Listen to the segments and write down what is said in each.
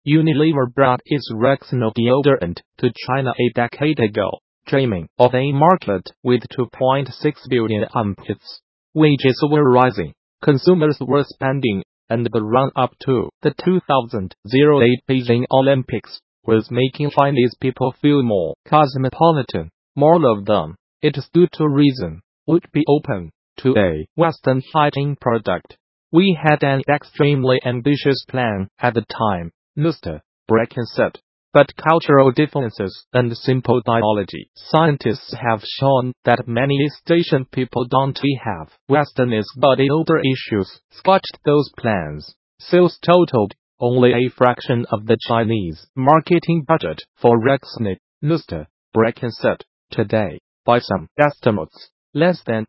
Unilever brought its Rexona deodorant to China a decade ago, dreaming of a market with 2.6 billion armpits. Wages were rising, consumers were spending, and the run-up to the 2008 Beijing Olympics was making Chinese people feel more cosmopolitan. More of them, it stood to reason, would be open to a Western hygiene product. We had an extremely ambitious plan at the time, Mr. Bracken said. But cultural differences and simple biology scientists have shown that many East Asian people don't have Westernist body odor issues. Scratched those plans. Sales totaled only a fraction of the Chinese marketing budget for Rexona, Mr. Bracken said. Today, by some estimates, less than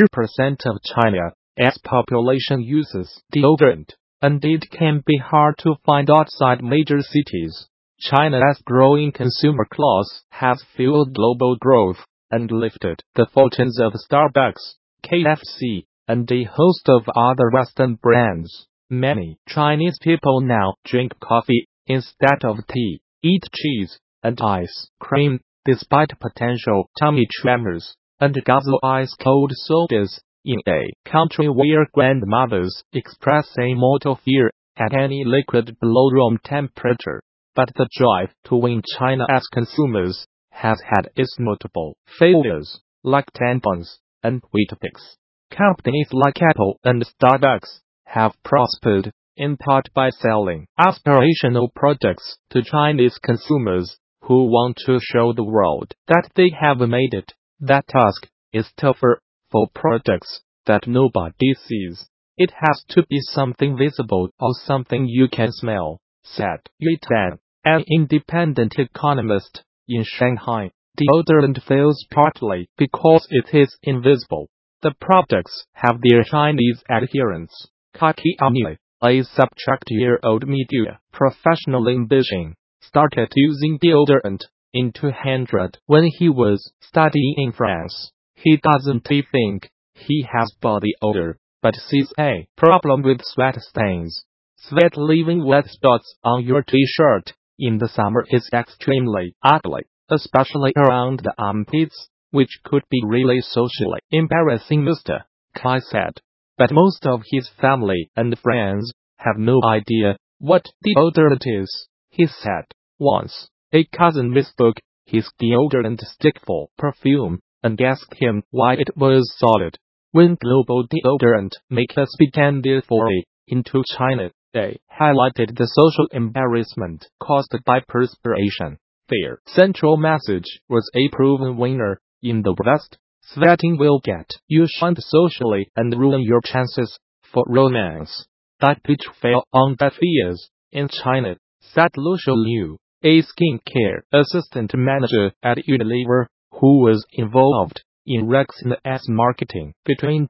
10% of China's population uses deodorant, and it can be hard to find outside major cities. China's growing consumer class has fueled global growth and lifted the fortunes of Starbucks, KFC, and a host of other Western brands. Many Chinese people now drink coffee instead of tea, eat cheese and ice cream, despite potential tummy tremors, and guzzle ice-cold sodas in a country where grandmothers express a mortal fear at any liquid below room temperature. But the drive to win China's consumers has had its notable failures, like tampons and Weetabix. Companies like Apple and Starbucks have prospered, in part by selling aspirational products to Chinese consumers who want to show the world that they have made it. That task is tougher for products that nobody sees. It has to be something visible or something you can smell, said Yue Dan, an independent economist in Shanghai. Deodorant fails partly because it is invisible. The products have their Chinese adherents. Kaki Ame, a subtract-year-old media professional in Beijing, started using deodorant in 200 when he was studying in France. He doesn't think he has body odor, but sees a problem with sweat stains. Sweat leaving wet spots on your t-shirt in the summer is extremely ugly, especially around the armpits, which could be really socially embarrassing, Mr. Kai said. But most of his family and friends have no idea what deodorant is, he said. Once, a cousin mistook his deodorant stick for perfume and asked him why it was solid. When global deodorant makers began their foray into China, they highlighted the social embarrassment caused by perspiration. Their central message was a proven winner in the West. Sweating will get you shunned socially and ruin your chances for romance. That pitch fell on deaf ears in China, said Lucio Liu, a skincare assistant manager at Unilever, who was involved in Rexona's marketing between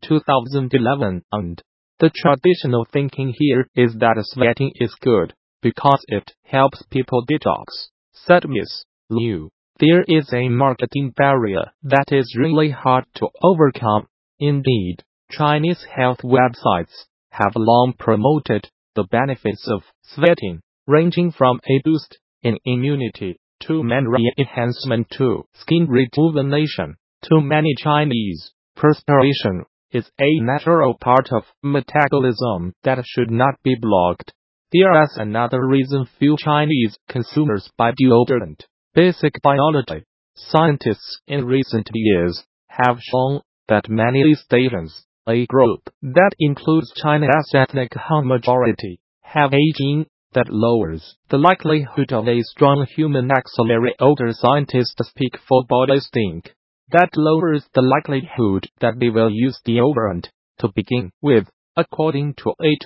2011 and. The traditional thinking here is that sweating is good because it helps people detox, said Miss Liu. There is a marketing barrier that is really hard to overcome. Indeed, Chinese health websites have long promoted the benefits of sweating, ranging from a boost in immunity to memory enhancement to skin rejuvenation. To many Chinese, perspiration is a natural part of metabolism that should not be blocked. There is another reason few Chinese consumers buy deodorant. Basic biology. Scientists in recent years have shown that many East Asians, a group that includes China's ethnic Han majority, have a gene that lowers the likelihood of a strong human axillary odor. Scientists speak for body stink. That lowers the likelihood that they will use deodorant to begin with, according to a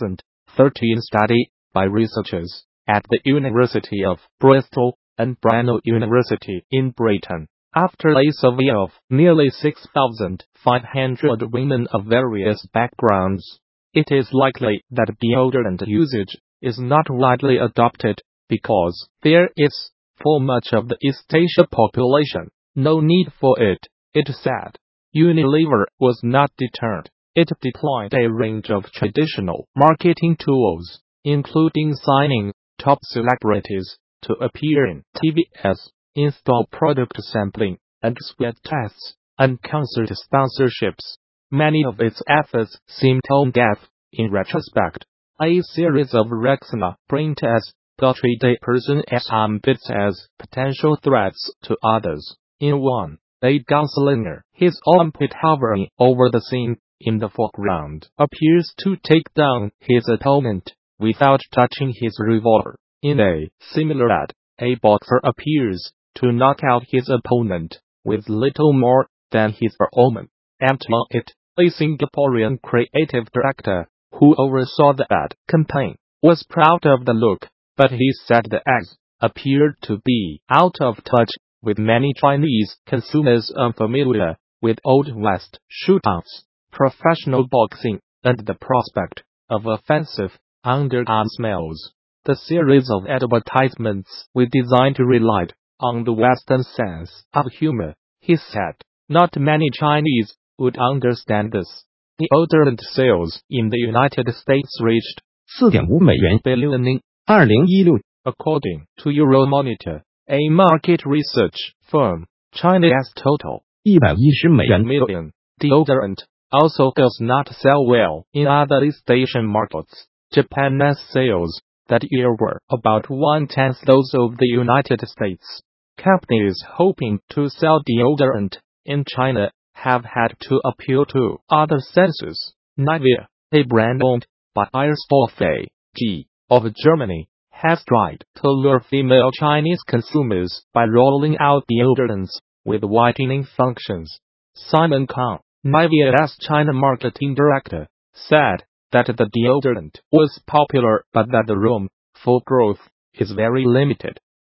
2013 study by researchers at the University of Bristol and Brunel University in Britain. After a survey of nearly 6,500 women of various backgrounds, it is likely that deodorant usage is not widely adopted because there is, for much of the East Asia population, no need for it, it said. Unilever was not deterred. It deployed a range of traditional marketing tools, including signing top celebrities to appear in TVs, install product sampling and sweat tests, and concert sponsorships. Many of its efforts seem tone-deaf. In retrospect, a series of Rexona print ads portrayed a person's armpits as potential threats to others. In one, a gunslinger, his armpit hovering over the scene in the foreground, appears to take down his opponent without touching his revolver. In a similar ad, a boxer appears to knock out his opponent with little more than his arm. Among it, a Singaporean creative director who oversaw the ad campaign was proud of the look, but he said the ads appeared to be out of touch with many Chinese consumers unfamiliar with Old West shootouts, professional boxing, and the prospect of offensive underarm smells. The series of advertisements were designed to rely on the Western sense of humor, he said. Not many Chinese would understand this. Deodorant sales in the United States reached $4.5 billion in 2016. According to Euromonitor, a market research firm, China's total $110 million deodorant also does not sell well in other East Asian markets. Japan's sales that year were about 1/10 those of the United States. Companies hoping to sell deodorant in China have had to appeal to other senses. Nivea, a brand owned by Christoph A.G. of Germany, has tried to lure female Chinese consumers by rolling out deodorants with whitening functions. Simon Kang, Nivea's China marketing director, said that the deodorant was popular but that the room for growth is very limited.